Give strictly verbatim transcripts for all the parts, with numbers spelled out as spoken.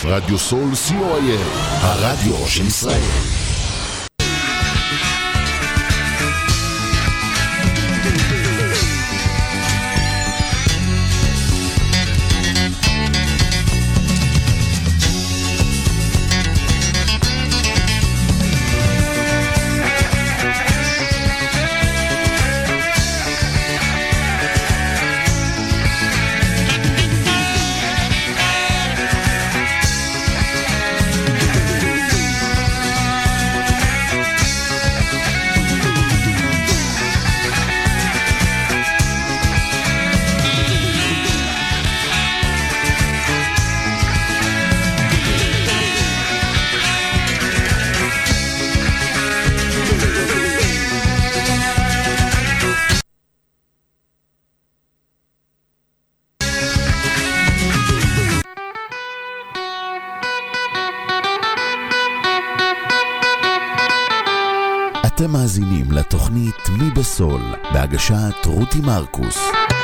רדיו סול סי או איי אל, הרדיו של ישראל. אתם מאזינים לתוכנית מי בסול, בהגשת רותי מרקוס.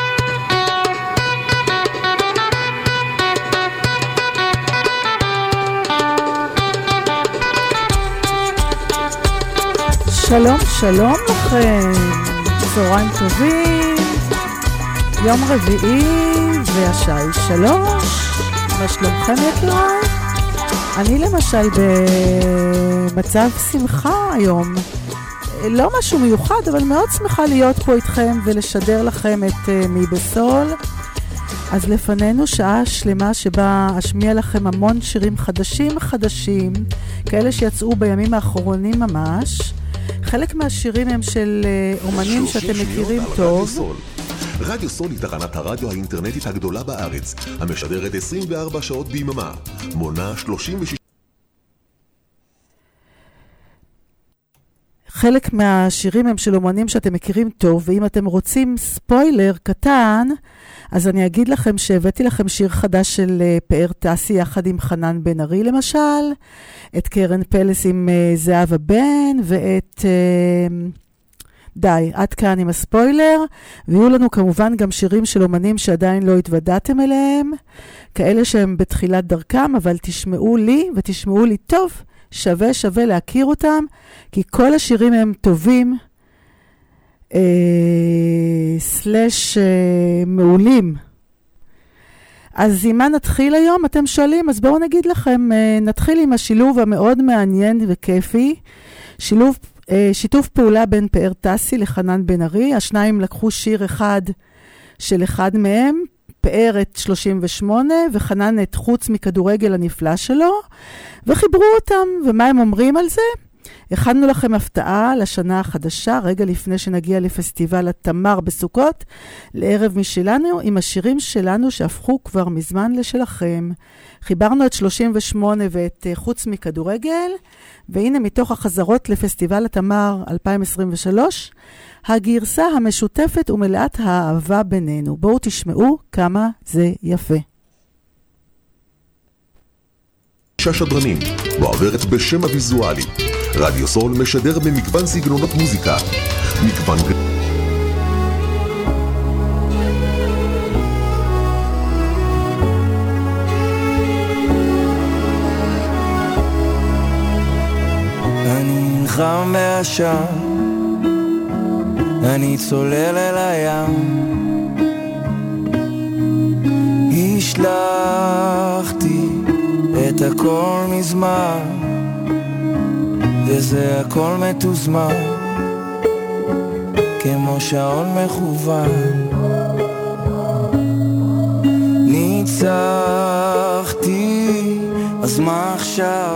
שלום, שלום לכם, צהריים טובים, יום רביעי והשעה היא שלוש, מה שלומכם יקיריי? אני למשל במצב שמחה היום, לא משהו מיוחד, אבל מאוד שמחה להיות פה איתכם ולשדר לכם את uh, מי בסול. אז לפנינו שעה שלמה שבה אשמיע לכם המון שירים חדשים חדשים, כאלה שיצאו בימים האחרונים ממש. חלק מהשירים הם של uh, אומנים שאתם מכירים טוב. רדיו סול היא תחנת הרדיו האינטרנטית הגדולה בארץ, המשדרת עשרים וארבע שעות ביממה, מונה שלושים ושש... חלק מהשירים הם של אומנים שאתם מכירים טוב, ואם אתם רוצים ספוילר קטן, אז אני אגיד לכם שהבאתי לכם שיר חדש של פאר טסי יחד עם חנן בן ארי למשל, את קרן פלס עם זהבה בן, ואת... די, עד כאן עם הספוילר, ויהיו לנו כמובן גם שירים של אומנים שעדיין לא התוודעתם אליהם, כאלה שהם בתחילת דרכם, אבל תשמעו לי ותשמעו לי טוב, שווה שווה להכיר אותם, כי כל השירים הם טובים, אה, סלש אה, מעולים. אז עם מה נתחיל היום? אתם שואלים, אז בואו נגיד לכם, אה, נתחיל עם השילוב המאוד מעניין וכיפי, שילוב, אה, שיתוף פעולה בין פאר טסי לחנן בן ארי, השניים לקחו שיר אחד של אחד מהם, פאר את שלושים ושמונה וחנן את חוץ מכדורגל הנפלא שלו, וחיברו אותם, ומה הם אומרים על זה? הכנו לכם הפתעה לשנה החדשה, רגע לפני שנגיע לפסטיבל התמר בסוכות, לערב משלנו עם השירים שלנו שהפכו כבר מזמן לשלכם. חיברנו את שלושים ושמונה ואת חוץ מכדורגל, והנה מתוך החזרות לפסטיבל התמר אלפיים עשרים ושלוש, הגרסה המשותפת ומלאת האהבה בינינו. בואו תשמעו כמה זה יפה. שדרנים, מועברת בשם הוויזואלי. רדיו סול משדר במגוון סגנונות מוזיקה. מגוון... אני חם מהשם, אני צולל אל הים, השלחתי את הכל מזמן, וזה הכל מתוזמן, כמו שעון מכוון. ניצחתי, אז מה עכשיו?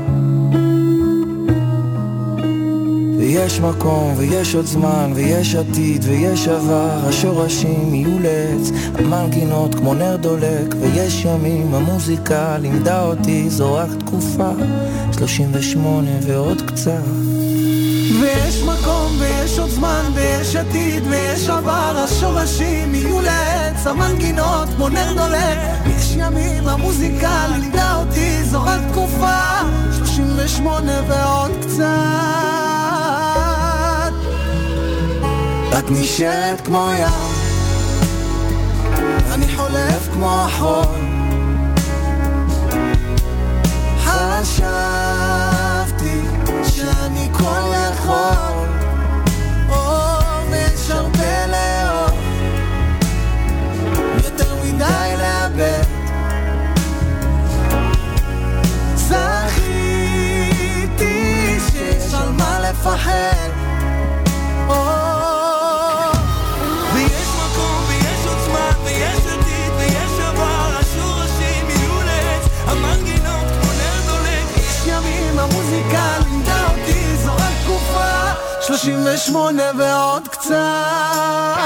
ויש מקום, ויש עוד זמן, ויש עתיד, ויש עבר, השורשים יהיו לעץ, המנגינות כמו נר דולק, ויש ימים, המוזיקה לימדה אותי, זו רק תקופה, שלושים ושמונה ועוד קצת. ויש מקום, ויש עוד זמן, ויש עתיד, ויש עבר, השורשים יהיו לעץ, המנגינות כמו נר דולק, יש ימים, המוזיקה לימדה אותי, זו רק תקופה, שלושים ושמונה ועוד קצת. את נשארת כמו ים, אני חולף כמו החול, חשבתי שאני כל יכול, ויש הרבה לאור, יותר מדי לאבד. זכיתי שיש על מה לפחד, ויש מקום ויש עוצמה ויש עתיד ויש עבר, השורשים יהיו לעץ, המנגינות כמו נר דולק. יש ימים המוזיקה לימדה אותי, זו רק תקופה שלושים ושמונה ועוד קצת.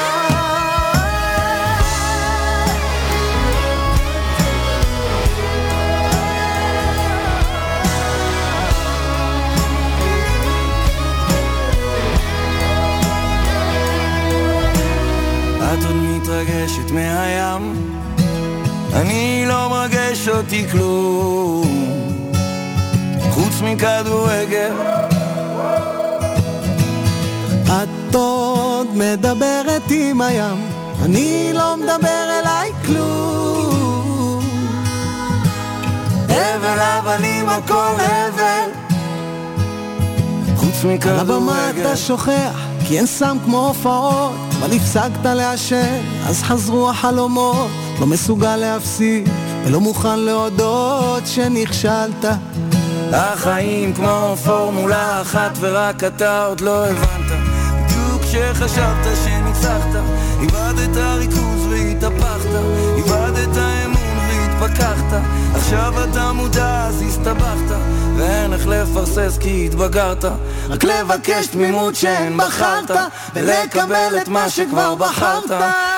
את עוד מתרגשת מהים, אני לא מרגש אותי כלום חוץ מכדורגל. את עוד מדברת עם הים, אני לא מדבר אליי כלום. אבל הבנים הכל הבל חוץ מכדורגל. על הבמה אתה שוכח כי אין סם כמו הופעות, אבל הפסקת לעשן אז חזרו החלומות. לא מסוגל להפסיק ולא מוכן להודות שנכשלת. החיים כמו פורמולה אחת ורק אתה עוד לא הבנת. בדיוק כשחשבת שניצחת, איבדת ריכוז והתהפכת, איבדת אמון והתפכחת. עכשיו אתה מודע אז הסתבכת, ואין איך לפרסס כי התבגרת. רק לבקש תמימות שאין בחרת, ולקבל את מה שכבר בחרת.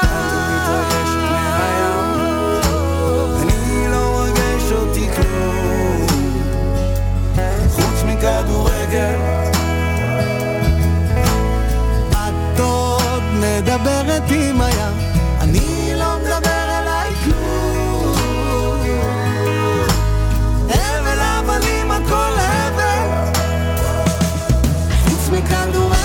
כדורגל. את עוד מדברת עם הים, אני לא מדבר אליי כלום. הבל הבלים הכל הבל חוץ מכדורגל.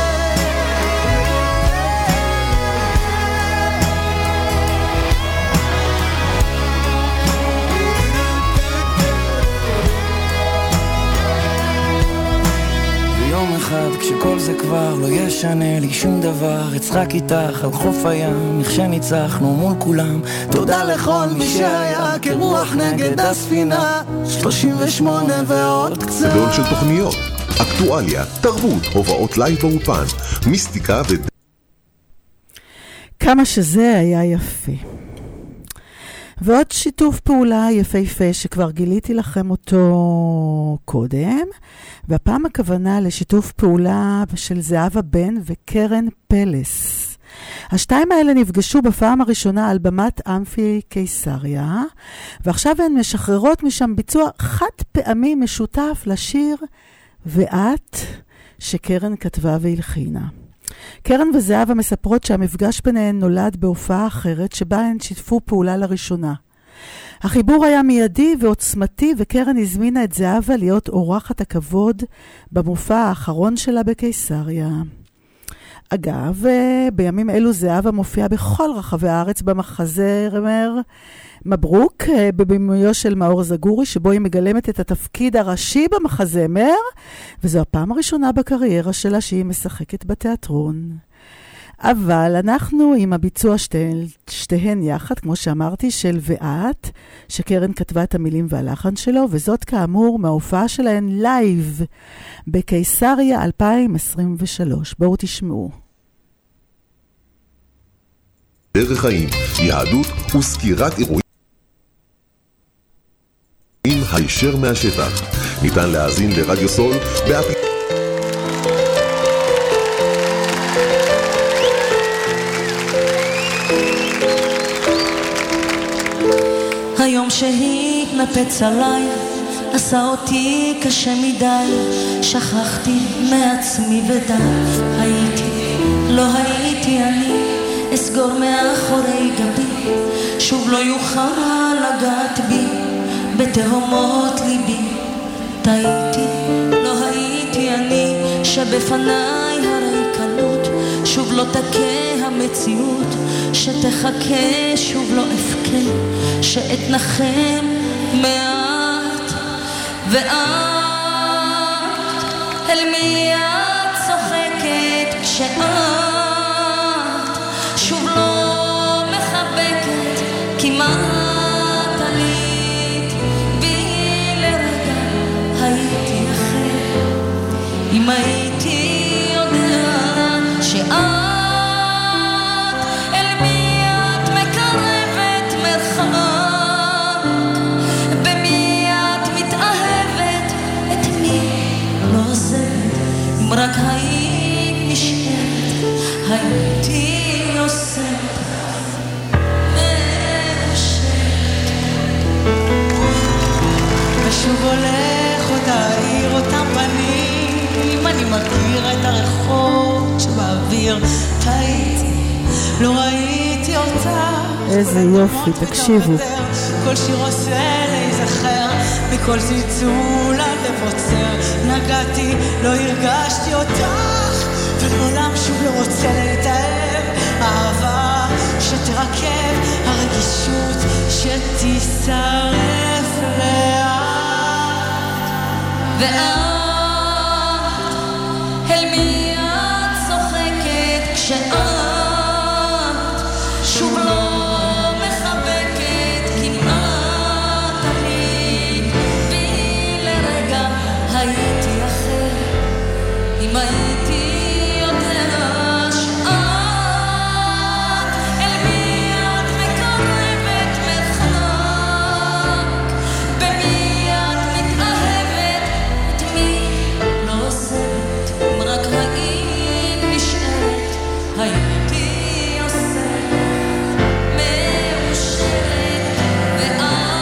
אחד כשכל זה כבר לא ישנה לי שום דבר, אצחק איתך על חוף הים איך שניצחנו מול כולם. תודה לכל מי שהיה כרוח נגד הספינה. שלושים ושמונה ועוד קצת. סדון של תוכניות, אקטואליה, תרבות, הובאות לייב באופן, מיסטיקה ו... כמה שזה היה יפה. ועוד שיתוף פעולה יפהפה שכבר גיליתי לכם אותו קודם, והפעם הכוונה לשיתוף פעולה של זהבה בן וקרן פלס. השתיים האלה נפגשו בפעם הראשונה על במת אמפי קיסריה, ועכשיו הן משחררות משם ביצוע חד פעמי משותף לשיר ואת שקרן כתבה והלחינה. קרן וזהבה מספרות שהמפגש ביניהן נולד בהופעה אחרת שבה הן שיתפו פעולה לראשונה. החיבור היה מיידי ועוצמתי, וקרן הזמינה את זהבה להיות אורחת הכבוד במופע האחרון שלה בקיסריה. אגב, בימים אלו זהבה מופיעה בכל רחבי הארץ במחזמר מברוק, בבימויו של מאור זגורי, שבו היא מגלמת את התפקיד הראשי במחזמר, וזו הפעם הראשונה בקריירה שלה שהיא משחקת בתיאטרון. אבל אנחנו עם הביצוע שתיהן, שתיהן יחד, כמו שאמרתי, של ואת, שקרן כתבה את המילים והלחן שלו, וזאת כאמור מההופעה שלהן לייב בקיסריה אלפיים עשרים ושלוש. בואו תשמעו. דרך חיים, יהדות וסקירת אירועים הישר מהשטח. ניתן להאזין לרדיו סול באפליקציה. היום שהתנפץ עליי עשה אותי קשה מדי, שכחתי מעצמי ודי. הייתי, לא הייתי אני, אסגור מאחורי גבי, שוב לא יוכל לגעת בי בתהומות ליבי. טעיתי, לא הייתי אני, שבפניי הריקנות, שוב לא תקה המציאות, שתחכה שוב לא אפקה, שאתנחם מעט. ואת אל מי את צוחקת כשאת שוב לא מחבקת כמעט עלית בי לרגע הייתי אחר אם הייתי יודע שאת אל מי את מקרבת מרחק במי את מתאהבת את מי לא עוזבת אם רק היית נשארת הייתי עושה ושוב הולך אותה עיר אותם פנים אני מכיר את הרחוב שבאוויר טעיתי לא ראיתי אותה איזה יופי, תקשיבו כל שיר עושה להיזכר מכל צלצול עד לבוצר נגעתי, לא הרגשתי אותך ולעולם שוב לא רוצה להתאהב אהבה שתרכב הרגישות שתישרף לאט ואת אל מי את צוחקת כשאת שוב לא מחבקת כמעט עלית בי לרגע הייתי אחר אם הייתי יודע שאת אל מי את מקרבת מרחק במי את מתאהבת את מי לא עוזבת אם רק היית נשארת הייתי עושה מאושרת ואת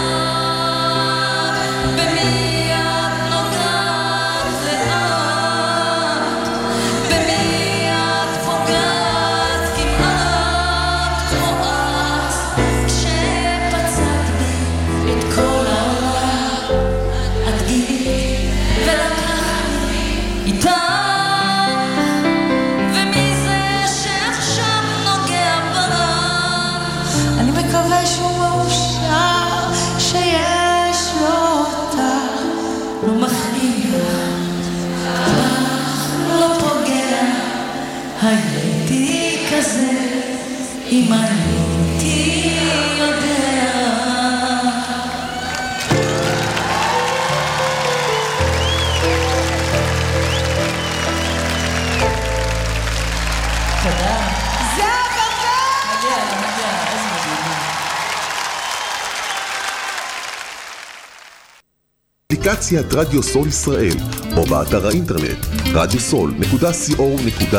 במי את נוגעת לאט במי את פוגעת כמעט כמו אז כשפצעת בי את כל העולם את גילית ולקחת איתך ומי זה שעכשיו נוגע בה אני מקווה שהוא מאושר שיש לו אותך לא מכריע אך לא פוגע הייתי כזה אם הייתי יודע תודה זה הבטה מגיע לה, מגיע לה, איזה מדהים אפליקציית רדיו סול ישראל או באתר האינטרנט רדיו סול נקודה סי או נקודה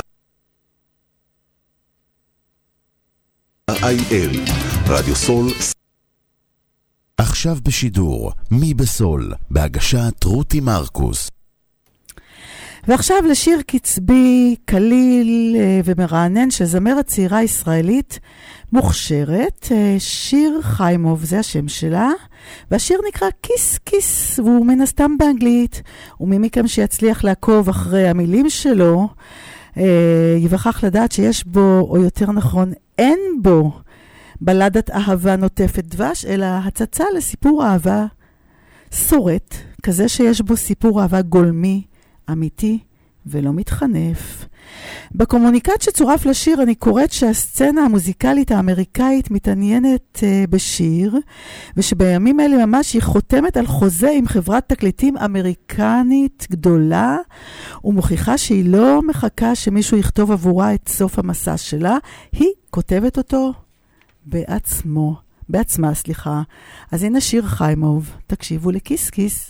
איי אל רדיו סול. עכשיו בשידור, מי בסול, בהגשת רותי מרקוס. ועכשיו לשיר קצבי, קליל אה, ומרענן של זמרת צעירה ישראלית מוכשרת, אה, שיר חיימוב, זה השם שלה, והשיר נקרא כיס כיס, והוא מן הסתם באנגלית, ומי מכם שיצליח לעקוב אחרי המילים שלו, אה, יווכח לדעת שיש בו, או יותר נכון, אין בו, בלדת אהבה נוטפת דבש, אלא הצצה לסיפור אהבה סורט, כזה שיש בו סיפור אהבה גולמי, אמיתי ולא מתחנף. בקומוניקט שצורף לשיר אני קוראת שהסצנה המוזיקלית האמריקאית מתעניינת uh, בשיר, ושבימים האלה ממש היא חותמת על חוזה עם חברת תקליטים אמריקנית גדולה, ומוכיחה שהיא לא מחכה שמישהו יכתוב עבורה את סוף המסע שלה, היא כותבת אותו בעצמו, בעצמה, סליחה. אז הנה שיר חיימוב, תקשיבו לכיס כיס.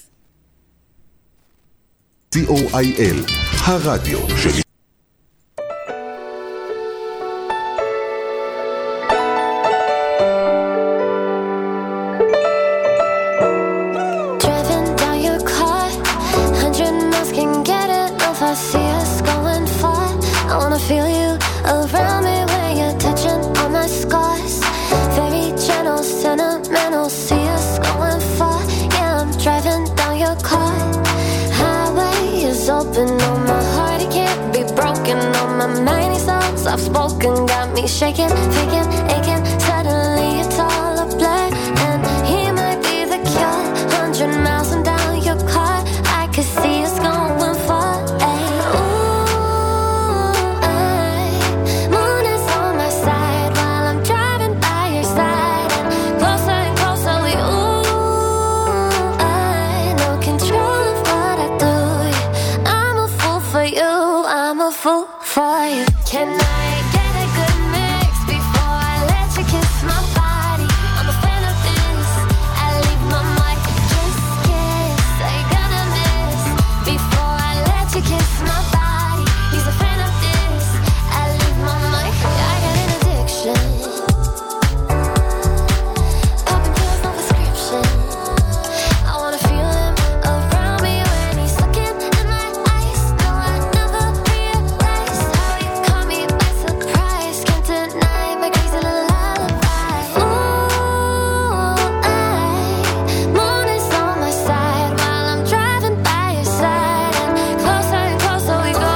סי או איי אל, הרדיו של I've spoken, got me shaking, faking, aching. Suddenly it's all a blur, and he might be the cure. Hundred miles and down your car. Can I get a good mix before I let you kiss my body? I'm a fan of this. I leave my mic. Kiss, kiss. Are you gonna miss before I let you kiss my body? He's a fan of this. I leave my mic. I got an addiction. Popping pills, no prescription. I wanna feel him around me when he's looking in my eyes. No, I never realized how he caught me by surprise. Can't deny my crazy little lullaby. Ooh, I, moon is on my side while I'm driving by your side, and closer and closer we go.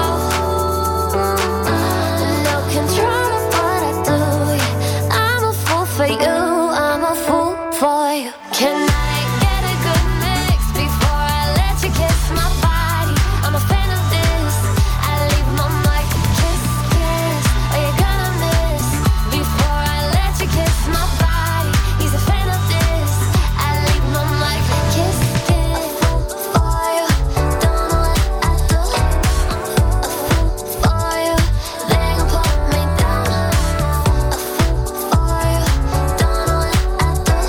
No control of what I do. Yeah, I'm a fool for you. I'm a fool for you. Can I get a good mix before I let you kiss my body? I'm a fan of this. I leave my mic. Kiss, kiss. Are you gonna miss before I let you kiss my body? He's a fan of this. I leave my mic. Kiss, kiss. A fool for you. Don't know what I do. A fool for you. They gon' put me down. A fool for you. Don't know what I do.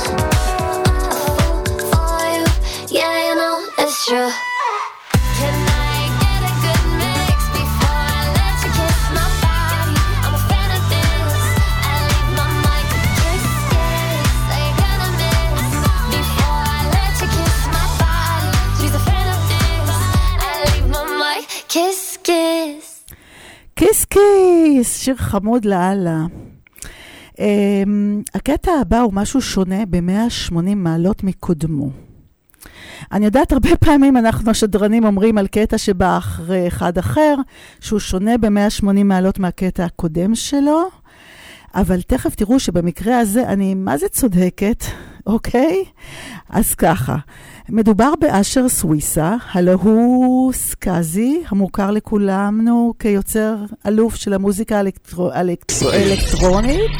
A fool for you. Yeah, you know it's true. Can I get a good mix before I let you kiss my body? I'm a fan of this. I leave my mic. Kiss, kiss. Are you gonna miss before I let you kiss my body? She's a fan of this. I leave my mic. Kiss, kiss. כיס כיס, שיר חמוד לאללה. Um, הקטע הבא הוא משהו שונה ב-מאה ושמונים מעלות מקודמו. אני יודעת, הרבה פעמים אנחנו השדרנים אומרים על קטע שבא אחרי אחד אחר, שהוא שונה ב-מאה ושמונים מעלות מהקטע הקודם שלו, אבל תכף תראו שבמקרה הזה אני מה זה צודקת, אוקיי? אז ככה, מדובר באשר סוויסה, הלא הוא סקאזי, המוכר לכולנו כיוצר אלוף של המוזיקה האלקטר... אלקטר... אלקטרונית,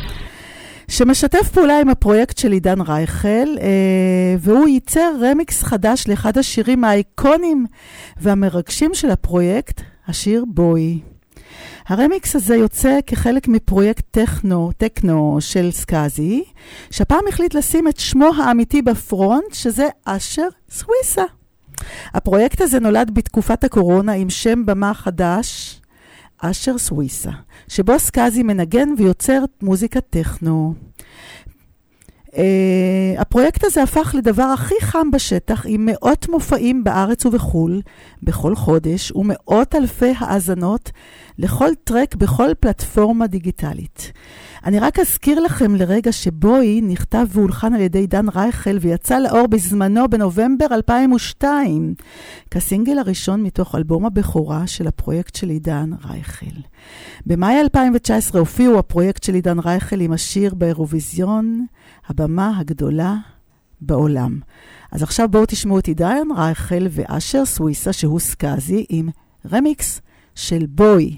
שמשתף פעולה עם הפרויקט של עידן רייכל, והוא ייצר רמיקס חדש לאחד השירים האיקונים והמרגשים של הפרויקט, השיר בוי. הרמיקס הזה יוצא כחלק מפרויקט טכנו, טכנו של סקאזי, שהפעם החליט לשים את שמו האמיתי בפרונט, שזה אשר סוויסה. הפרויקט הזה נולד בתקופת הקורונה עם שם במה חדש, אשר סוויסה, שבו סקאזי מנגן ויוצר מוזיקה טכנו. Uh, הפרויקט הזה הפך לדבר הכי חם בשטח, עם מאות מופעים בארץ ובחול, בכל חודש, ומאות אלפי האזנות לכל טרק בכל פלטפורמה דיגיטלית. אני רק אזכיר לכם לרגע שבוי נכתב והולחן על ידי דן רייכל, ויצא לאור בזמנו בנובמבר אלפיים ושתיים, כסינגל הראשון מתוך אלבום הבכורה של הפרויקט של עידן רייכל. במאי אלפיים תשע עשרה הופיעו הפרויקט של עידן רייכל עם השיר באירוויזיון, הבמה הגדולה בעולם. אז עכשיו בואו תשמעו את עידן רייכל ואשר סוויסה, שהוא סקאזי, עם רמיקס של בוי.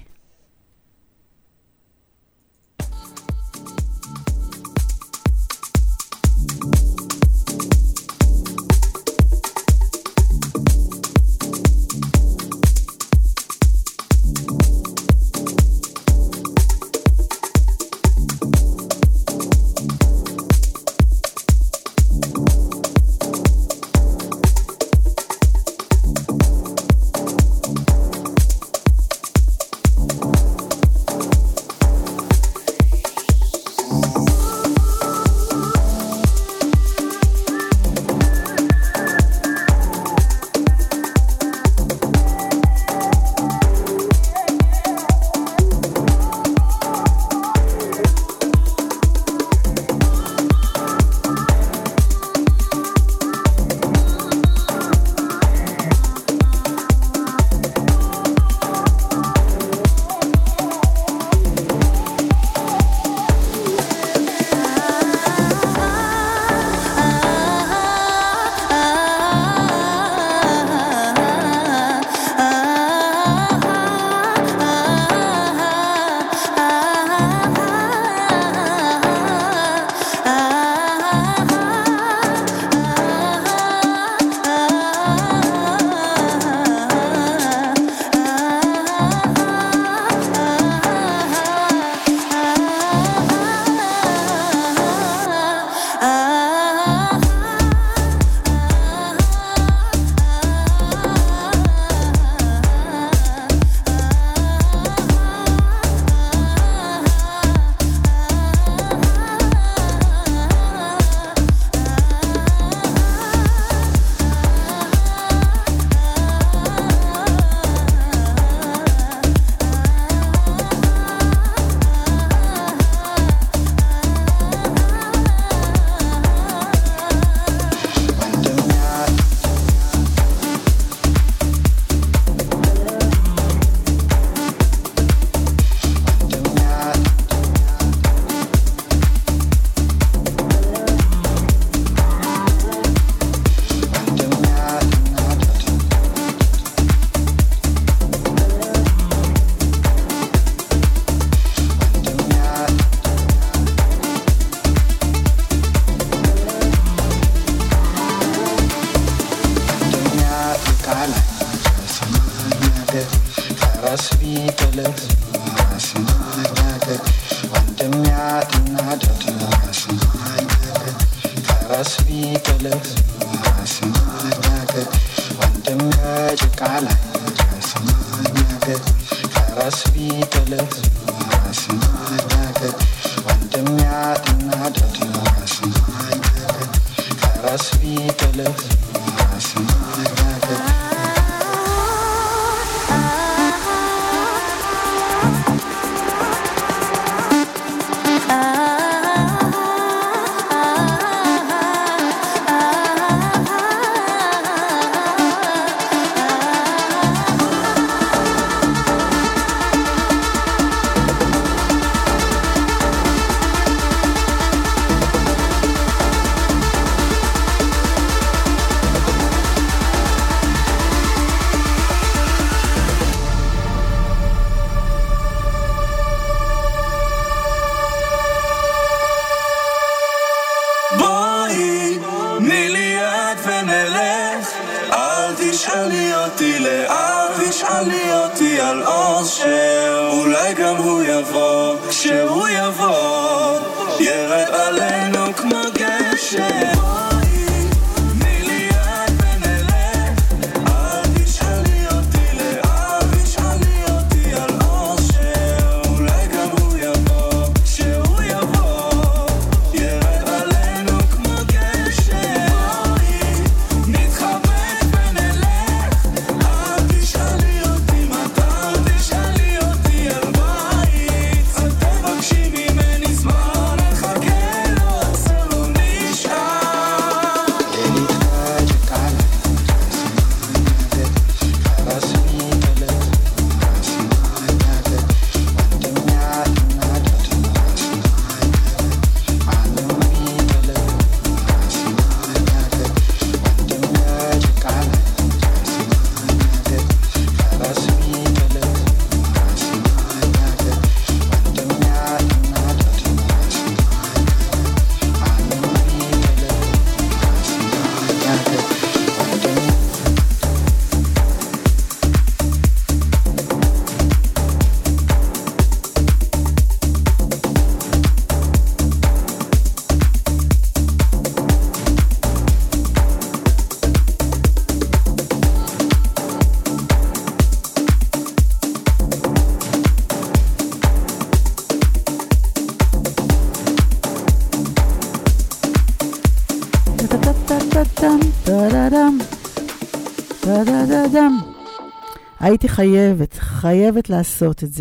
הייתי חייבת, חייבת לעשות את זה.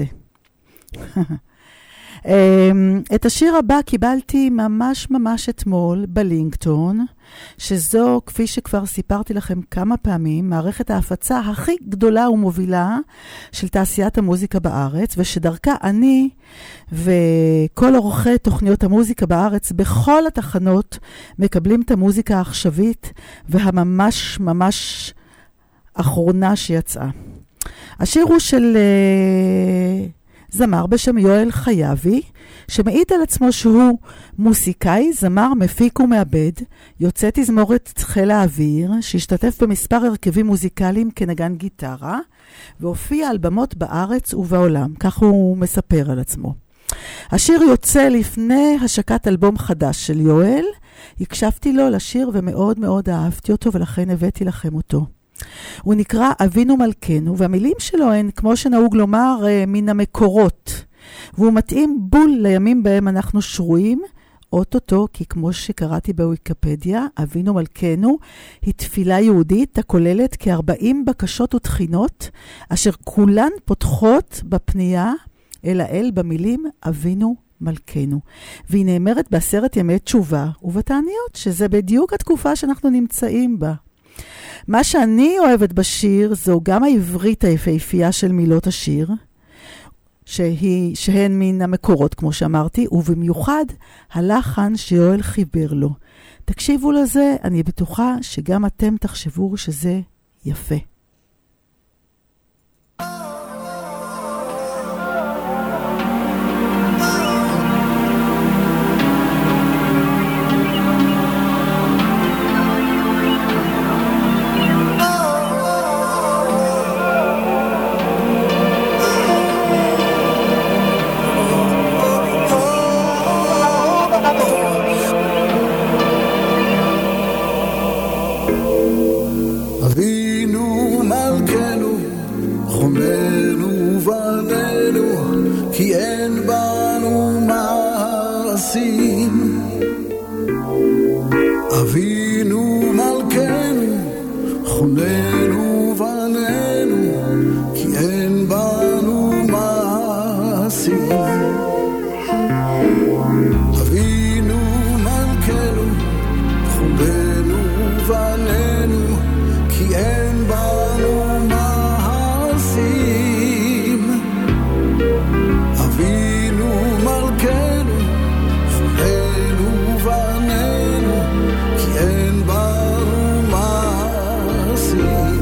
את השיר הבא קיבלתי ממש ממש אתמול בלינקטון, שזו, כפי שכבר סיפרתי לכם כמה פעמים, מערכת ההפצה הכי גדולה ומובילה של תעשיית המוזיקה בארץ, ושדרכה אני וכל אורחי תוכניות המוזיקה בארץ בכל התחנות מקבלים את המוזיקה העכשווית והממש ממש אחרונה שיצאה. השיר הוא של uh, זמר בשם יואל חייבי, שמעיד על עצמו שהוא מוסיקאי, זמר, מפיק ומעבד, יוצא תזמורת חיל האוויר, שהשתתף במספר הרכבים מוזיקליים כנגן גיטרה, והופיע על במות בארץ ובעולם, כך הוא מספר על עצמו. השיר יוצא לפני השקת אלבום חדש של יואל, הקשבתי לו לשיר ומאוד מאוד אהבתי אותו, ולכן הבאתי לכם אותו. הוא נקרא אבינו מלכנו, והמילים שלו הן, כמו שנהוג לומר, מן המקורות. והוא מתאים בול לימים בהם אנחנו שרויים, אוטוטו, כי כמו שקראתי בוויקיפדיה, אבינו מלכנו היא תפילה יהודית הכוללת כ-ארבעים בקשות ותחינות, אשר כולן פותחות בפנייה אל האל במילים אבינו מלכנו. והיא נאמרת בעשרת ימי תשובה ובתעניות, שזה בדיוק התקופה שאנחנו נמצאים בה. מה שאני אוהבת בשיר זו גם העברית היפהפייה של מילות השיר, שהיא, שהן מן המקורות, כמו שאמרתי, ובמיוחד הלחן שיואל חיבר לו. תקשיבו לזה, אני בטוחה שגם אתם תחשבו שזה יפה. Oh מעשים. אבינו מלכנו, חוננו בנינו, כי אין בנו מעשים. אבינו מלכנו, חוננו בנינו, כי אין בנו מעשים. אבינו מלכנו, חוננו בנינו, כי אין בנו מעשים.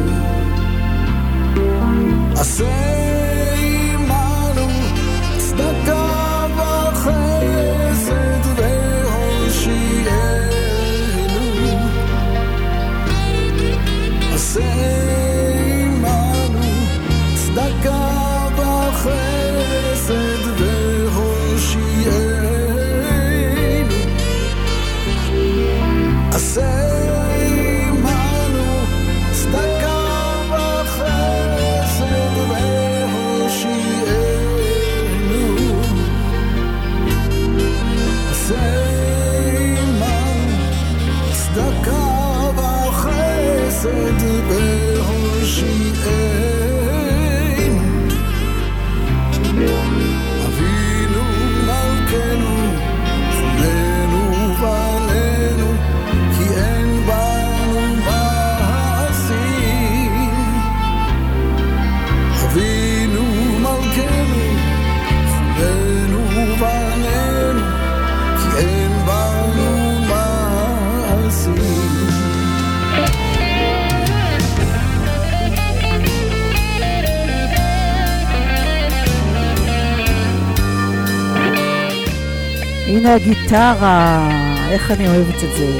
עשה עמנו צדקה וחסד והושיענו. עשה עמנו צדקה וחסד והושיענו. עשה עמנו צדקה וחסד והושיענו. עשה עמנו צדקה וחסד והושיענו. אבינו מלכנו, חוננו בנינו, כי אין בנו מעשים. אבינו מלכנו, חוננו בנינו, כי אין בנו מעשים. הנה הגיטרה, איך אני אוהבת את זה.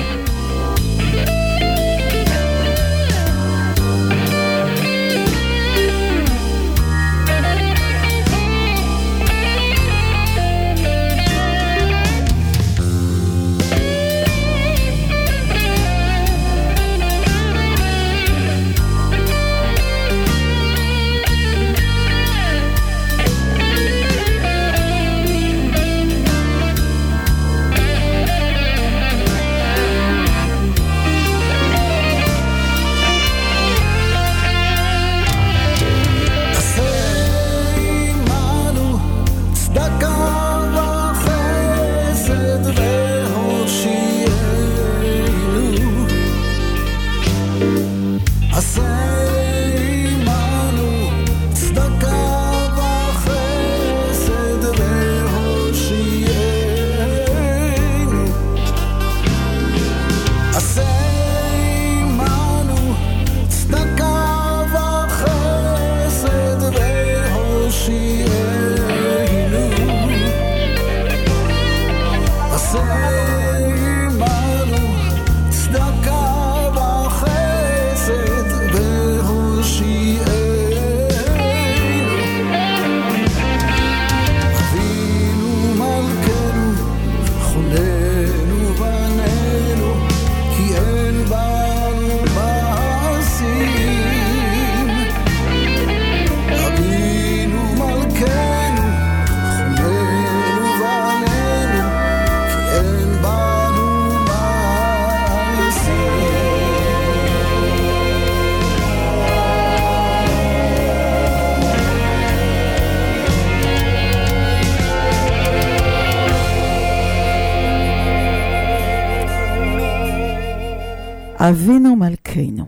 אבינו מלכנו.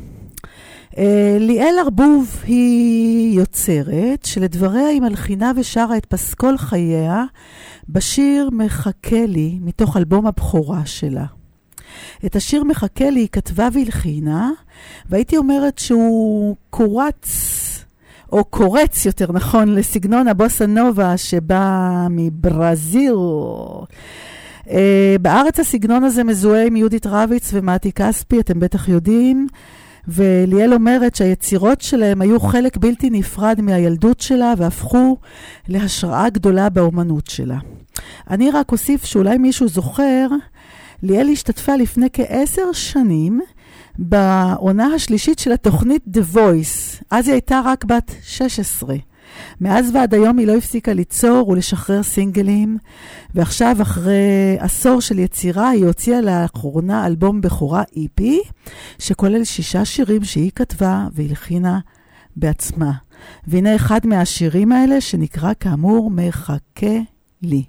ליאל ארבוב היא יוצרת שלדבריה היא מלחינה ושרה את פסקול חייה בשיר מחכה לי מתוך אלבום הבכורה שלה. את השיר מחכה לי היא כתבה והלחינה, והייתי אומרת שהוא קורץ, או קורץ יותר נכון, לסגנון הבוסה נובה שבא מברזיל. Uh, בארץ הסגנון הזה מזוהה עם יהודית רביץ ומתי כספי, אתם בטח יודעים, וליאל אומרת שהיצירות שלהם היו חלק בלתי נפרד מהילדות שלה והפכו להשראה גדולה באומנות שלה. אני רק אוסיף שאולי מישהו זוכר, ליאל השתתפה לפני כעשר שנים בעונה השלישית של התוכנית The Voice. אז היא הייתה רק בת שש עשרה. מאז ועד היום היא לא הפסיקה ליצור ולשחרר סינגלים, ועכשיו אחרי עשור של יצירה היא הוציאה לאחרונה אלבום בכורה E P, שכולל שישה שירים שהיא כתבה והלחינה בעצמה. והנה אחד מהשירים האלה שנקרא כאמור מחכה לי.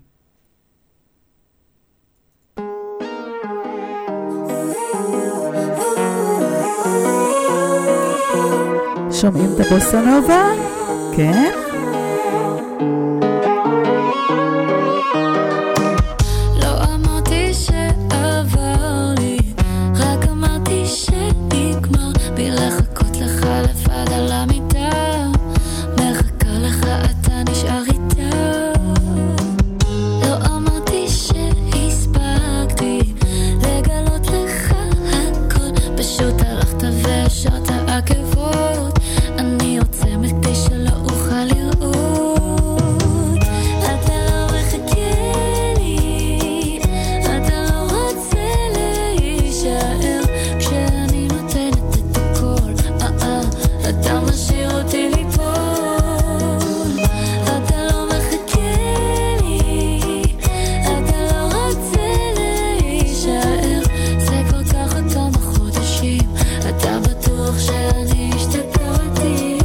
שומעים את הבוסה נובה? כן? לא אמרתי שעבר לי, רק אמרתי שנגמר, בי לחכות לך לבד על המיטה, מחכה לך אתה נשאר איתה. לא אמרתי שהספקתי לגלות לך הכל, פשוט הלכת והשארת עקבות, אני עוצמת כדי שלא אוכל לראות. אתה לא מחכה לי, אתה לא רוצה להישאר כשאני נותנת את הכל. אה אה, אתה משאיר אותי ליפול. אתה לא מחכה לי, אתה לא רוצה להישאר, זה כבר ככה כמה חודשים, אתה בטוח שאני השתגעתי.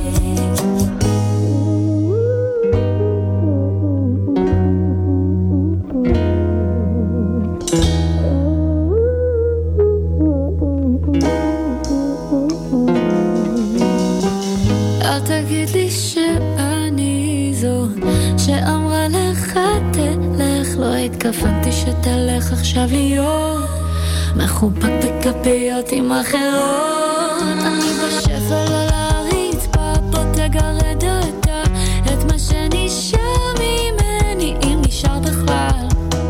אל תגיד לי שאני זאת שאמרה לך תלך, לא התכוונתי שתלך עכשיו להיות מחובק בכפיות עם אחרות. אני בשפל על הרצפה, בוא תגרד אתה את מה שנשאר ממני, אם נשאר בכלל,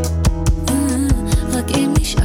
רק אם נשאר.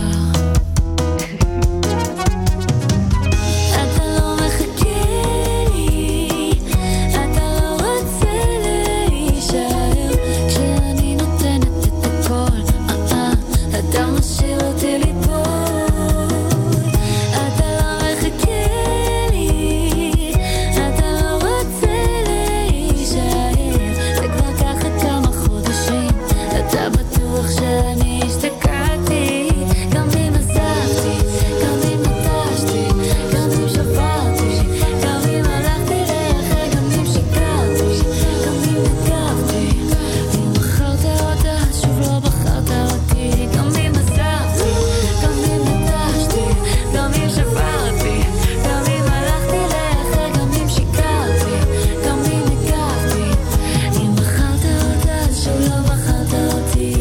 אתה לא מחכה לי, אתה לא רוצה להישאר כשאני נותנת את הכל. אה אה, אתה משאיר אותי ליפול. אתה לא מחכה לי, אתה לא רוצה להישאר, זה כבר ככה כמה חודשים, אתה בטוח שאני השתגעתי. גם אם עזבתי, גם אם נטשתי, גם אם שברתי, גם אם הלכתי לאחר, גם אם שיקרתי, גם אם נגבתי, אם בחרת אותה שוב לא בחרת אותי. גם אם עזבתי, גם אם נטשתי, גם אם שברתי, גם אם הלכתי לאחר, גם אם שיקרתי, גם אם נגבתי, אם בחרת אותה שוב לא בחרת אותי.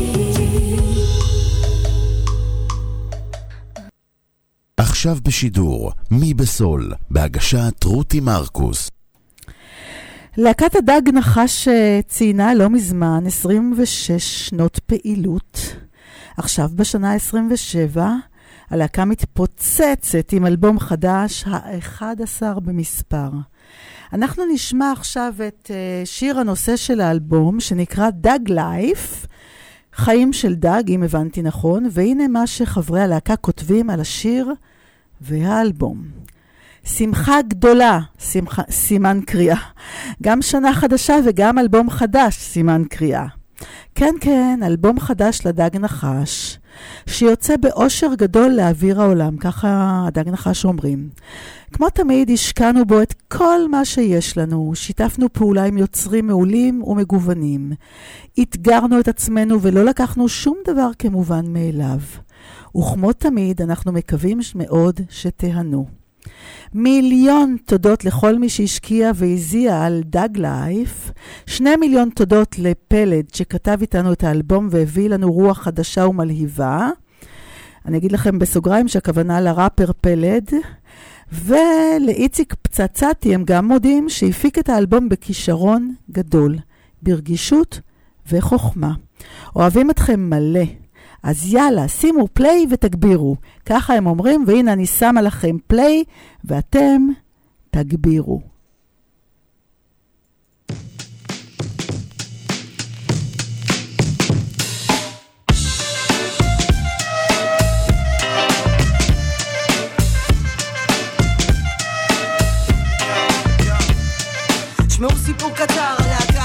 עכשיו בשידור, מי בסול, בהגשת רותי מרקוס. להקת הדג נחש ציינה לא מזמן עשרים ושש שנות פעילות. עכשיו בשנה ה-עשרים ושבע הלהקה מתפוצצת עם אלבום חדש, ה-אחד עשר במספר. אנחנו נשמע עכשיו את uh, שיר הנושא של האלבום שנקרא דג לייף, חיים של דג, אם הבנתי נכון, והנה מה שחברי הלהקה כותבים על השיר והאלבום. שמחה גדולה, שמחה, סימן קריאה. גם שנה חדשה וגם אלבום חדש, סימן קריאה. כן, כן, אלבום חדש לדג נחש, שיוצא באושר גדול לאוויר העולם, ככה הדג נחש אומרים. כמו תמיד, השקענו בו את כל מה שיש לנו, שיתפנו פעולה עם יוצרים מעולים ומגוונים. התגרנו את עצמנו ולא לקחנו שום דבר כמובן מאליו. וכמו תמיד, אנחנו מקווים מאוד שתהנו. מיליון תודות לכל מי שהשקיע והזיע על דג לייף. שני מיליון תודות לפלד שכתב איתנו את האלבום והביא לנו רוח חדשה ומלהיבה. אני אגיד לכם בסוגריים שהכוונה לראפר פלד. ולאיציק פצצתי הם גם מודים שהפיק את האלבום בכישרון גדול, ברגישות וחוכמה. אוהבים אתכם מלא. אז יאללה, שימו פליי ותגבירו. ככה הם אומרים, והנה אני שמה לכם פליי, ואתם תגבירו. שמעו סיפור קצר על להקה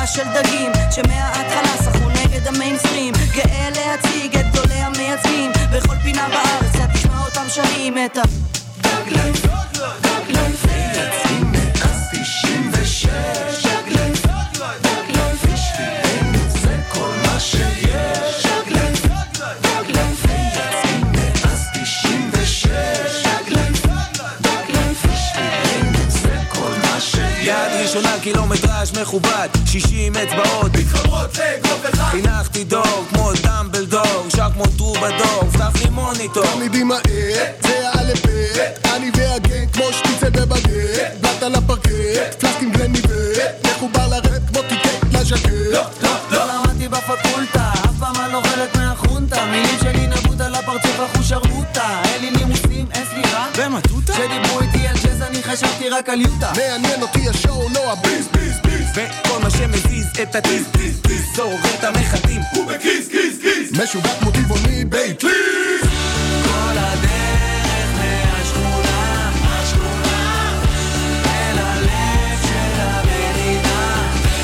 שמההתחלה שחו נגד המיינסטרים, גאה להציג את גדולי המייצגים בכל פינה בארץ, אתה תשמע אותם שנים את ה... דג לייף, דג לייף, יצאים מאז תשעים ושש, דג לייף, דג לייף, בשבילנו זה כל מה שיש, דג לייף, דג לייף, יצאים מאז תשעים ושש, דג לייף, דג לייף, בשבילנו זה כל מה שיש. יד ראשונה קילומטראז' מכובד, שישים אצבעות מתחברות לגוף אחד, חינכתי דור כמו דמבלדור, שר כמו טרובדור, פתח לי מוניטור, תלמידים מהר, זה האלף בית, אני והגן כמו שפיצה בבגט, בלט על הפרקט, פלסקים גלניבט, מחובר לרד כמו טיקט לז'קט. לא, לא, לא למדתי בפקולטה, אף פעם אני לא חלק מהחונטה, מילים שלי נבוט על הפרצוף אחוש ארמוטה, אלי נימוסים, אין סליחה במטוטה, שדיברו איתי על ג'אז אני חשבתי רק על יוטה, מעניין אותי השואו, לא הביס, ביס, ביס, וכל מה שמזיז את הטיס, טיס, טיס, זורר את המחטים, הוא בכיס, כיס, כיס, משווק מוטיבוני בית ליס, כל הדרך מהשכונה, השכונה, אל הלב של המדינה,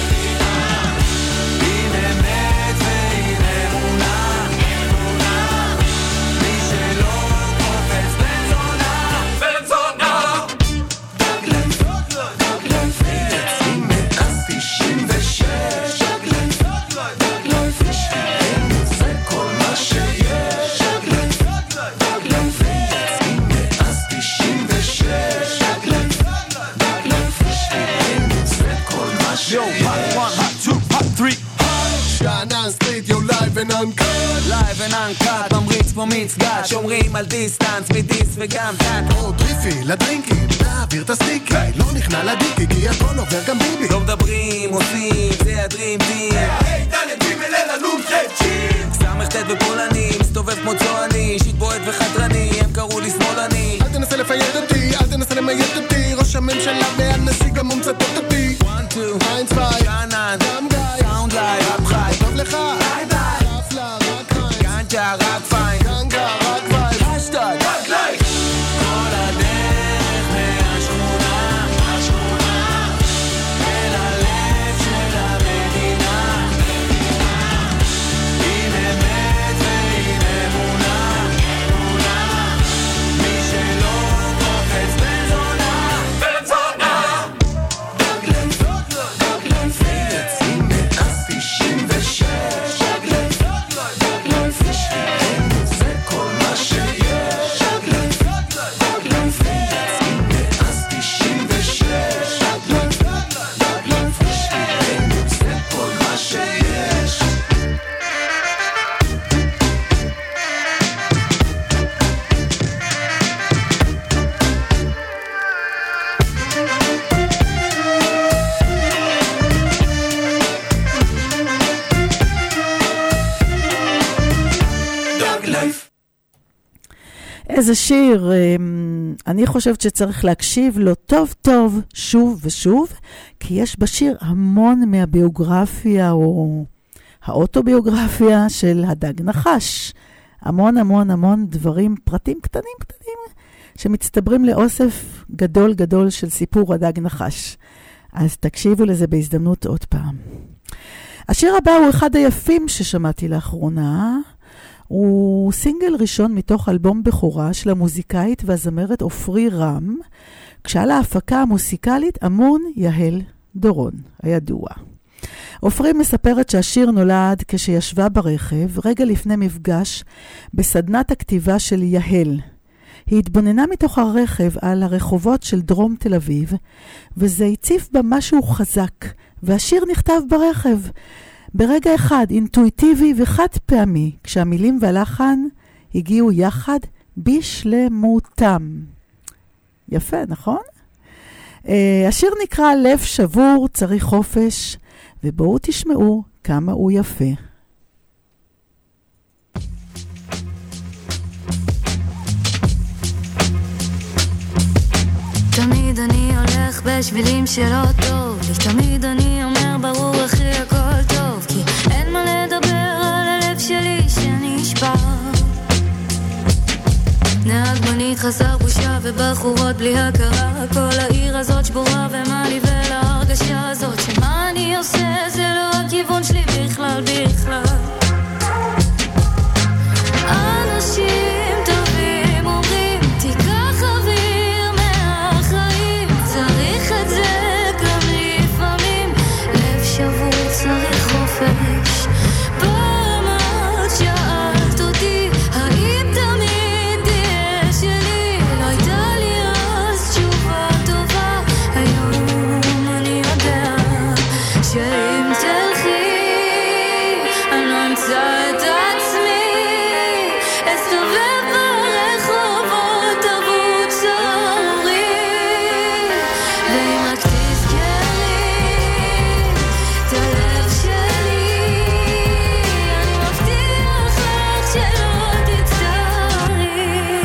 עם אמת ועם אמונה, אמונה, מי שלא קופץ בן זונה, בן זונה. דג לייף, דג לייף, יצאים מאז תשעים ושש, דג לייף, דג לייף, בשבילנו זה כל מה שיש, דג לייף, דג לייף, יצאים מאז תשעים ושש, דג לייף, דג לייף, בשבילנו זה כל מה שיש. Yo, hot one, hot two, hot three. שאנן סטריט, יו לייב and uncut, לייב and uncut, ממריץ פה מצגת, שומרים על דיסטנס, מדיס וגם דק. או דריפי לדרינקים, תעביר את הסטיקי, לא נכנע לדיקי, כי הכל עובר גם ביבי. לא מדברים, עושים, זה הדרים טים. היי, דלת גימל אל אלום חדשים. סמכתת בפולני, מסתובב כמו צועני, שיט בועט וחדרני, הם קראו לי שמאלני. אל תנסה לפייד אותי, אל תנסה למייד אותי, ראש הממשלה והנשיא גם הוא מצטט אותי. one, two, איינס וי, שאנן, גם גיא, סאונד לייב, רב חי, טוב לך, ביי ביי, חפלה, רק איינס, גנג'ה, רק פיין, גנגה, רק וייב, השטג, דג לייף. כל הדרך מהשכונה, השכונה, אל הלב של המדינה, עם אמת ועם אמונה, אמונה, מי שלא קופץ בן זונה, בן זונה. דג לייף, דג לייף, יצאים מאז תשעים ושש, דג לייף, דג לייף, בשבילנו זה כל מה שיש, דג לייף, דג לייף, יצאים מאז תשעים ושש, דג לייף, דג לייף, בשבילנו זה כל מה שיש. דג לייף. איזה שיר, אמ, אני חושבת שצריך להקשיב לו טוב טוב שוב ושוב, כי יש בשיר המון מהביוגרפיה או האוטוביוגרפיה של הדג נחש. המון המון המון דברים, פרטים קטנים קטנים, שמצטברים לאוסף גדול גדול של סיפור הדג נחש. אז תקשיבו לזה בהזדמנות עוד פעם. השיר הבא הוא אחד היפים ששמעתי לאחרונה, הוא סינגל ראשון מתוך אלבום בכורה של המוזיקאית והזמרת אופרי רם, כשעל ההפקה המוסיקלית אמון יהל דורון, הידוע. אופרי מספרת שהשיר נולד כשישבה ברכב, רגע לפני מפגש, בסדנת הכתיבה של יהל. היא התבוננה מתוך הרכב על הרחובות של דרום תל אביב, וזה הציף בה משהו חזק, והשיר נכתב ברכב. ברגע אחד, אינטואיטיבי וחד פעמי, כשהמילים והלחן הגיעו יחד בשלמותם. יפה, נכון? Uh, השיר נקרא לב שבור, צריך חופש, ובואו תשמעו כמה הוא יפה. תמיד אני הולך בשבילים שלא טוב לי, תמיד אני אומר ברור אחי הכל טוב, כי אין מה לדבר על הלב שלי שנשבר. נהג מונית חסר בושה ובחורות בלי הכרה, כל העיר הזאת שבורה ומה לי ולהרגשה הזאת שמה אני עושה זה לא הכיוון שלי בכלל בכלל. אנשים טובים אומרים תיקח אוויר מהחיים, צריך את זה גם לפעמים, לב שבור צריך חופש. פעם את שאלת אותי האם תמיד תהיה שלי, לא הייתה לי אז תשובה טובה, היום אני יודע שאם תלכי אני לא אמצא את עצמי, אסתובב ברחובות אבוד צערי, ואם רק תזכרי את הלב שלי, אני מבטיח לך שלא תצטערי.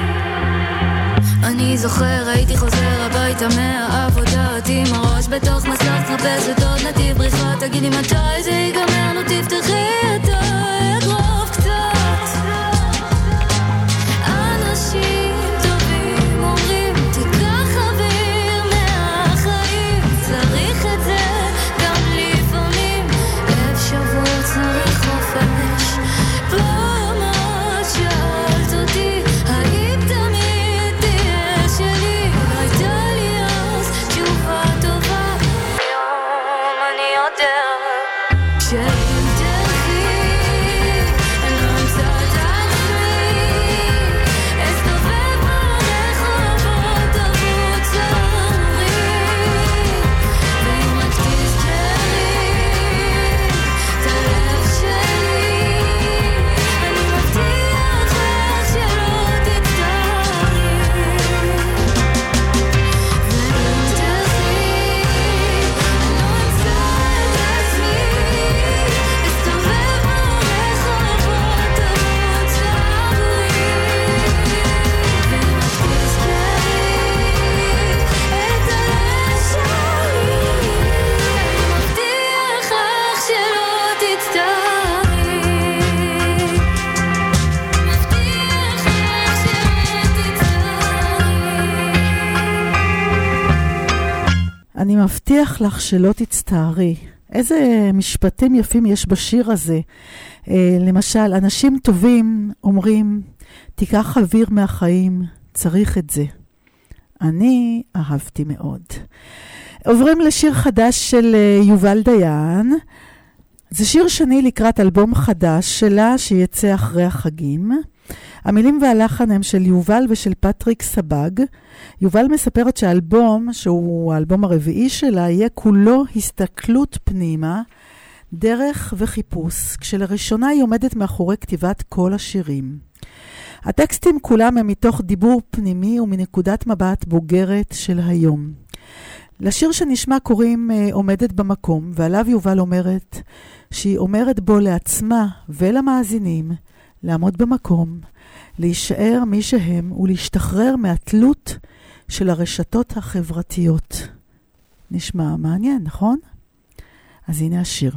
אני זוכר הייתי חוזר הביתה מהעבודה, עם הראש בתוך מסך חפשת עוד נתיב בריחה, תגידי מתי זה ייגמר, נו תפתחי את האגרוף קצת. אנשים טובים אומרים תיקח אוויר מהחיים, צריך את זה גם לפעמים, לב שבור צריך חופש. פעם את שאלת אותי האם תמיד תהיה שלי, לא הייתה לי אז תשובה טובה, היום אני יודע שאם תלכי אני לא אמצא את עצמי, אסתובב ברחובות אבוד צערי, ואם רק תזכרי את הלב שלי, אני מבטיח לך שלא תצטערי. ואם תלכי אני לא אמצא את עצמי, אסתובב ברחובות אבוד צערי, ואם רק תזכרי את הלב שלי, אני מבטיח לך שלא תצטערי, מבטיח לך שלא תצטערי. אני מבטיח לך שלא תצטערי. איזה משפטים יפים יש בשיר הזה. אה, למשל, אנשים טובים אומרים, תיקח אוויר מהחיים, צריך את זה. אני אהבתי מאוד. עוברים לשיר חדש של אה, יובל דיין. זה שיר שני לקראת אלבום חדש שלה שיצא אחרי החגים. המילים והלחן הם של יובל ושל פטריק סבג. יובל מספרת שהאלבום, שהוא האלבום הרביעי שלה, יהיה כולו הסתכלות פנימה, דרך וחיפוש, כשלראשונה היא עומדת מאחורי כתיבת כל השירים. הטקסטים כולם הם מתוך דיבור פנימי ומנקודת מבט בוגרת של היום. לשיר שנשמע קוראים עומדת במקום, ועליו יובל אומרת שהיא אומרת בו לעצמה ולמאזינים לעמוד במקום, להישאר מי שהם ולהשתחרר מהתלות של הרשתות החברתיות. נשמע מעניין, נכון? אז הנה השיר.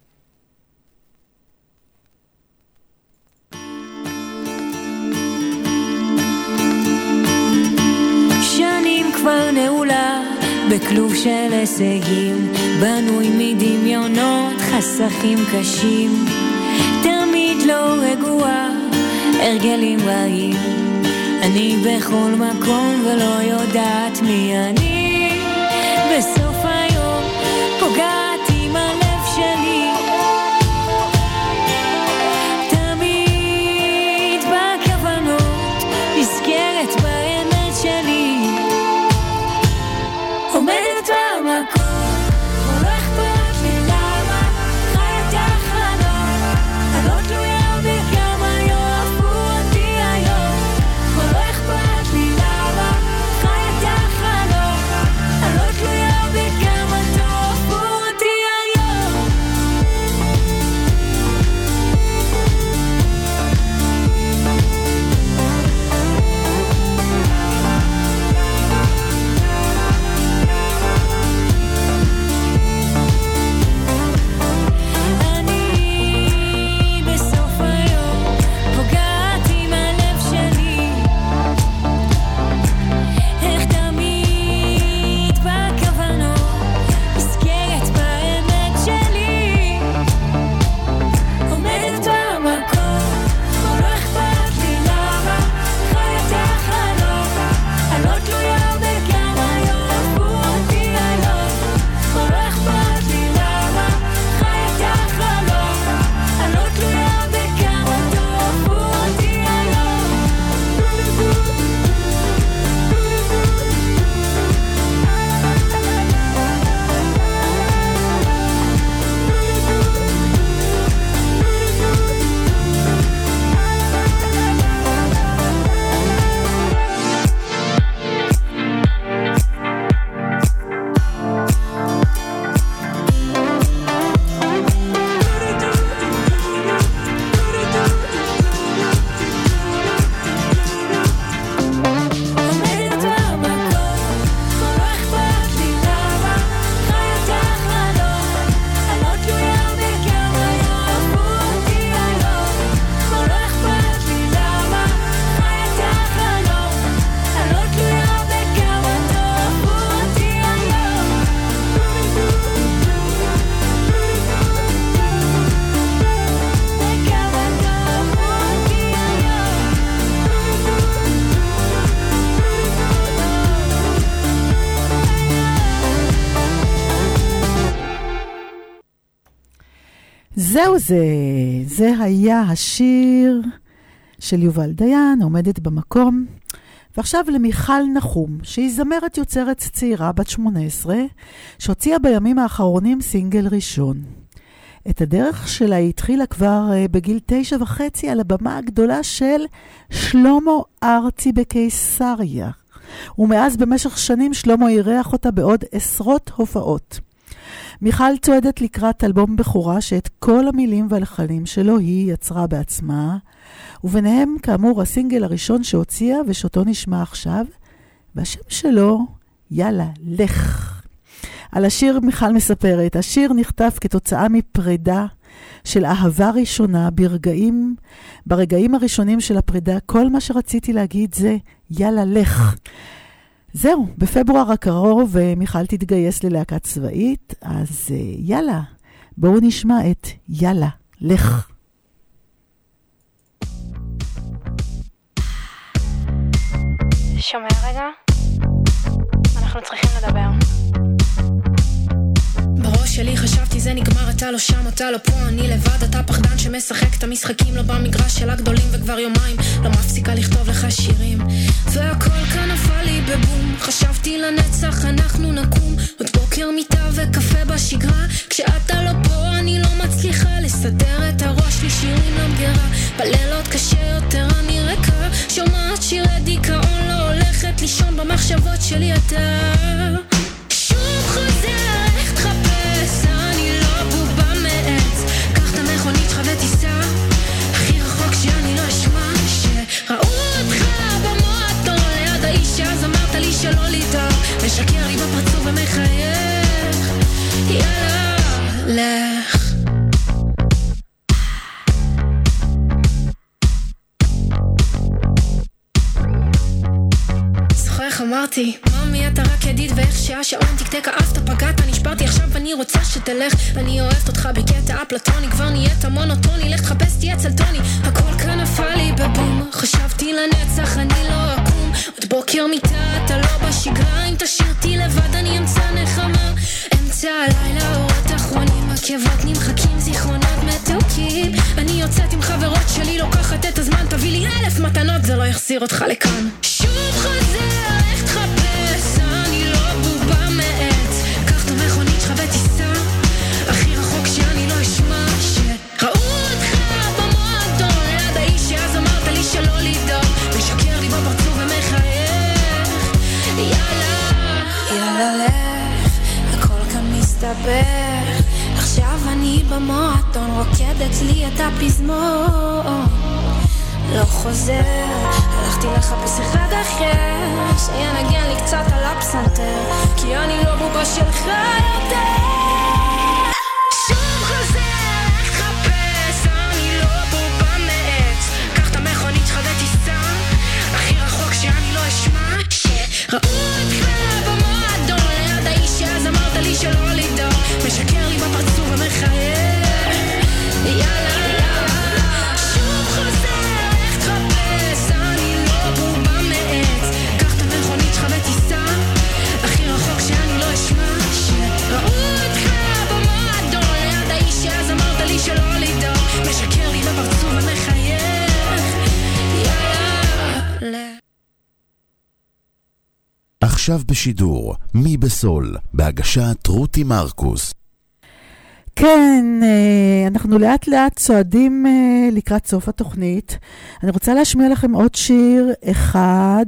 שנים כבר נעולה בכלוב של הישגים, בנוי מדמיונות חסכים קשים, תמיד לא רגוע, הרגלים רעים, אני בכל מקום ולא יודעת מי אני, בסוף היום פוגעת עם הלב שלי, תמיד בכוונות נזכרת באמת שלי, עומדת במקום ולא אכפת לי למה, חיה תחנות, אני לא תלויה בכמה יאהבו אותי היום, ולא אכפת לי למה, חיה תחנות, אני לא תלויה בכמה תאהבו אותי זהו זה, זה היה השיר של יובל דיין, עומדת במקום. ועכשיו למיכל נחום, שהיא זמרת יוצרת צעירה בת שמונה עשרה, שהוציאה בימים האחרונים סינגל ראשון. את הדרך שלה היא התחילה כבר בגיל תשע וחצי על הבמה הגדולה של שלמה ארצי בקיסריה. ומאז במשך שנים שלמה אירח אותה בעוד עשרות הופעות. מיכל צועדת לקראת אלבום בחורה שאת כל המילים והלחנים שלו היא יצרה בעצמה, וביניהם כאמור הסינגל הראשון שהוציאה ושאותו נשמע עכשיו, והשם שלו יאללה לך. על השיר מיכל מספרת, השיר נכתב כתוצאה מפרידה של אהבה ראשונה ברגעים, ברגעים הראשונים של הפרידה, כל מה שרציתי להגיד זה יאללה לך. זהו, בפברואר הקרוב מיכל תתגייס ללהקה צבאית, אז יאללה, בואו נשמע את יאללה לך. שומע רגע? אנחנו צריכים לדבר. בראש שלי חשבתי זה נגמר, אתה לא שם, אתה לא פה, אני לבד, אתה פחדן שמשחק את המשחקים לא במגרש של הגדולים, וכבר יומיים לא מפסיקה לכתוב לך שירים, והכל כאן נפל לי בבום. חשבתי לנצח אנחנו נקום, עוד בוקר מיטה וקפה בשגרה, כשאתה לא פה אני לא מצליחה לסדר את הראש לי שירים למגרה, בלילות קשה יותר אני ריקה, שומעת שירי דיכאון, לא הולכת לישון במחשבות שלי, אתה שוב חוזר, איך תחפש, אני לא בובה מעץ, קח את המכונית שלך ותיסע הכי רחוק שאני לא אשמע שראו אותך במועדון ליד האישה, אז אמרת לי שלא לדאוג, משקר לי בפרצוף ומחייך, יאללה לך. זוכר איך אמרתי ממי אתה רק ידיד, ואיך שהשעון תקתק אהבת פגעת נשברתי, עכשיו אני רוצה שתלך, אני אוהבת אותך בקטע אפלטוני, כבר נהיית מונוטוני, לך תחפש תהיה אצל טוני, הכל כאן נפל לי בבום. חשבתי לנצח אני לא אקום, עוד בוקר מיטה אתה לא בשגרה, אם תשאirתי לבד אני אמצא נחמה, אמצע הלילה אורות אחרונים, עקבות נמחקים זיכרונות מתוקים, אני יוצאת עם חברות שלי לוקחת את הזמן, תביא לי אלף מתנות זה לא יחזיר אותך לכאן, שוב חוזר איך תחפש, אני לא בובה מעץ, קח את המכונית שלך ותיסע הכי רחוק שאני לא אשמע שראו אותך במועדון ליד האישה, אז אמרת לי שלא לדאוג, משקר לי בפרצוף ומחייך, יאללה יאללה לך, הכל כאן מסתבך, עכשיו אני במועדון רוקדת לי את הפזמון, לא חוזר, הלכתי לחפש אחד אחר שינגן לי קצת על הפסנתר, כי אני לא בובה שלך יותר, שוב חוזר, איך תחפש, אני לא בובה מעץ, קח את המכונית שלך ותיסע הכי רחוק שאני לא אשמע שראו אותך במועדון ליד האישה, אז אמרת לי שלא לדאוג, משקר לי בפרצוף ומחייך, יאללה שוב חוזר, איך תחפש, אני לא בובה מעץ, קח את המכונית שלך ותיסע הכי רחוק שאני לא אשמע שראו אותך במועדון ליד האישה, אז אמרת לי שלא לדאוג, משקר לי בפרצוף ומחייך, יאללה. עכשיו בשידור, מי בסול, בהגשת רותי מרקוס. כן, אנחנו לאט לאט צועדים לקראת סוף התוכנית. אני רוצה להשמיע לכם עוד שיר אחד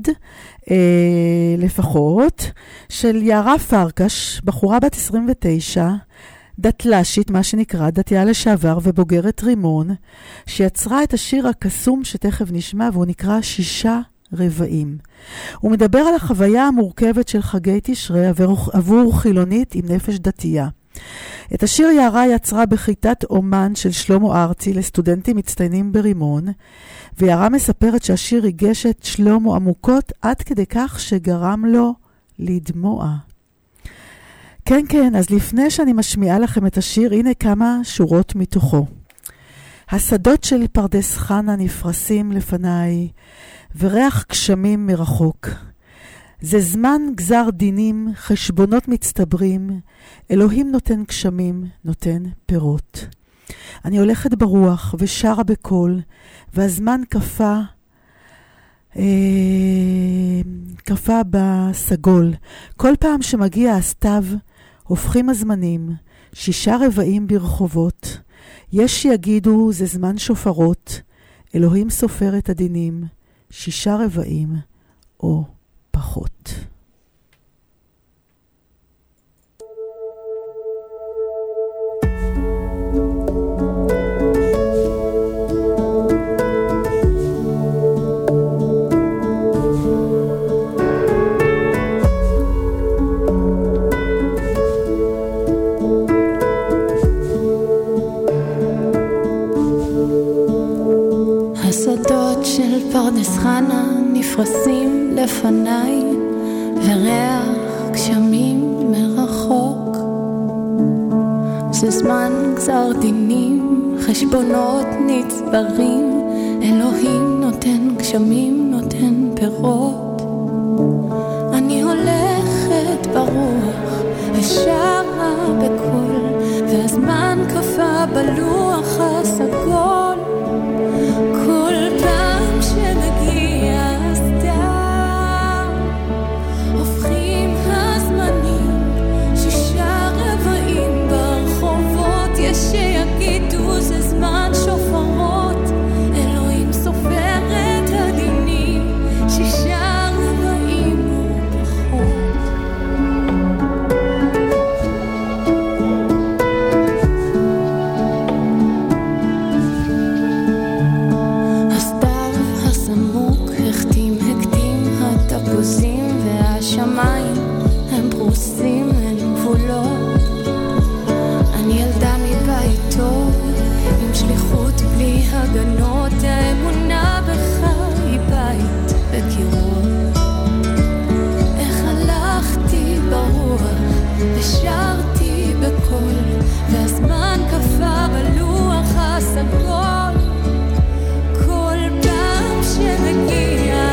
לפחות, של יערה פרקש, בחורה בת עשרים ותשע, דתל"שית, מה שנקרא, דתייה לשעבר ובוגרת רימון, שיצרה את השיר הקסום שתכף נשמע, והוא נקרא שישה רבעים. הוא מדבר על החוויה המורכבת של חגי תשרי עבור חילונית עם נפש דתייה. את השיר יערה יצרה בכיתת אומן של שלמה ארצי לסטודנטים מצטיינים ברימון, ויערה מספרת שהשיר ריגש את שלמה עמוקות עד כדי כך שגרם לו לדמוע. כן, כן, אז לפני שאני משמיעה לכם את השיר, הנה כמה שורות מתוכו. השדות של פרדס חנה נפרסים לפניי, וריח גשמים מרחוק. זה זמן גזר דינים, חשבונות מצטברים, אלוהים נותן גשמים, נותן פירות. אני הולכת ברוח ושרה בקול, והזמן קפה, אה, קפה בסגול. כל פעם שמגיע הסתיו, הופכים הזמנים, שישה רבעים ברחובות. יש שיגידו זה זמן שופרות, אלוהים סופר את הדינים, שישה רבעים או פחות. השדות של פרדס חנה נפרסים לפניי, וריח גשמים מרחוק. זה זמן גזר דינים, חשבונות נצברים, אלוהים נותן גשמים, נותן פירות. אני הולכת ברוח ושרה בקול, והזמן קפה בלוח הסגול. כל פעם שמגיע הסתיו, הופכים הזמנים, שישה רבעים ברחובות. יש שיגידו זה זמן שופרות, אלוהים סופר את הדינים, שישה רבעים ופחות. והשמיים הם פרוסים, אין גבולות. אני ילדה מבית טוב, עם שליחות בלי הגנות. האמונה בך היא בית וקירות. איך הלכתי ברוח ושרתי בקול, והזמן קפה בלוח הסגול. כל פעם שמגיע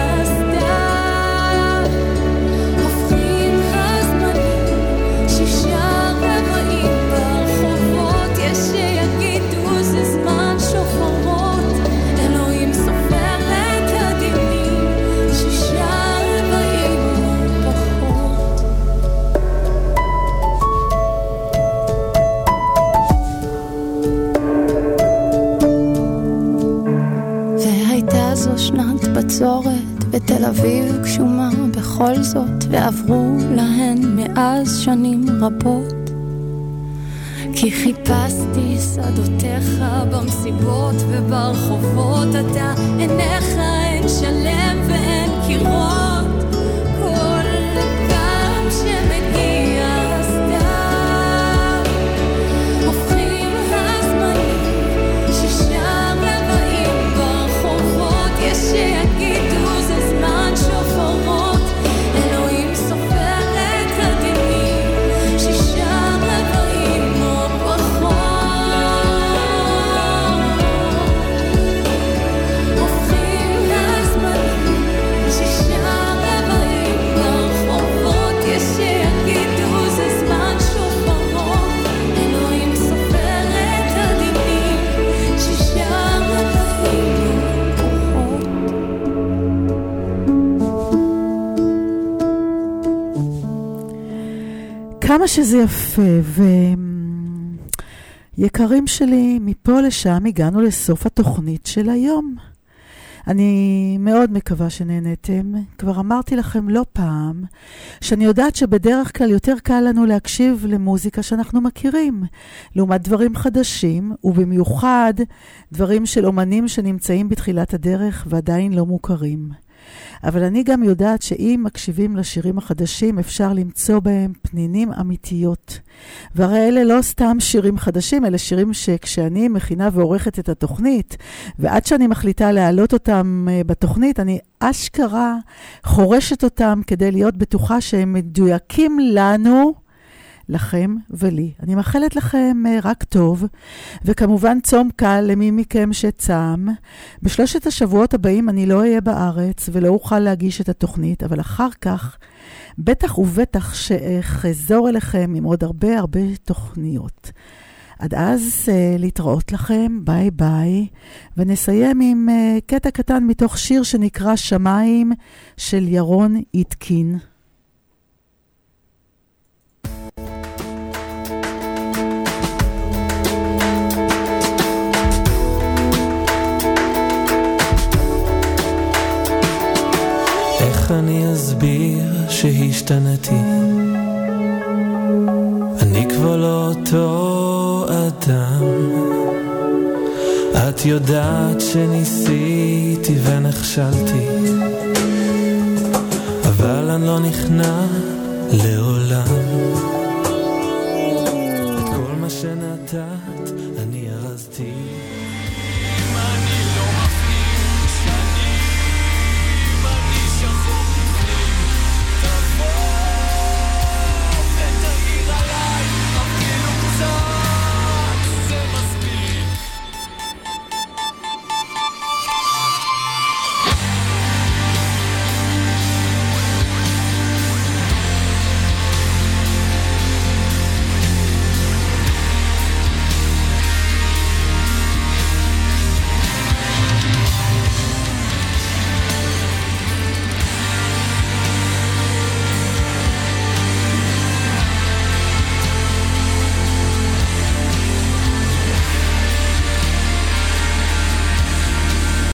שנת בצורת בתל אביב גשומה בכל זאת, ועברו להן מאז שנים רבות. כי חיפשתי שדותיך במסיבות וברחובות. אתה עיניך אין שלם ואין קירות. כל פעם שמגיע הסתיו, הופכים הזמנים, שישה רבעים ברחובות. יש שיגידו זה זמן שופרות, אלוהים סופר את הדינים, שישה רבעים או פחות. הופכים הזמנים, שישה רבעים ברחובות. יש שיגידו זה זמן שופרות, אלוהים סופר את הדינים, שישה רבעים או כמה שזה יפה. ויקרים שלי, מפה לשם הגענו לסוף התוכנית של היום. אני מאוד מקווה שנהנתם. כבר אמרתי לכם לא פעם שאני יודעת שבדרך כלל יותר קל לנו להקשיב למוזיקה שאנחנו מכירים, לעומת דברים חדשים, ובמיוחד דברים של אומנים שנמצאים בתחילת הדרך ועדיין לא מוכרים. אבל אני גם יודעת שאם מקשיבים לשירים החדשים אפשר למצוא בהם פנינים אמיתיות. והרי אלה לא סתם שירים חדשים, אלה שירים שכשאני מכינה ועורכת את התוכנית, ועד שאני מחליטה להעלות אותם בתוכנית, אני אשכרה חורשת אותם כדי להיות בטוחה שהם מדויקים לנו, לכם ולי. אני מאחלת לכם רק טוב, וכמובן צום קל למי מכם שצם. בשלושת השבועות הבאים אני לא אהיה בארץ ולא אוכל להגיש את התוכנית, אבל אחר כך בטח ובטח שאחזור אליכם עם עוד הרבה הרבה תוכניות. עד אז uh, להתראות לכם, ביי ביי, ונסיים עם uh, קטע קטן מתוך שיר שנקרא שמיים של ירון איתקין. איך אני אסביר שהשתנתי? אני כבר לא אותו אדם. את יודעת שניסיתי ונכשלתי, אבל אני לא נכנע לעולם.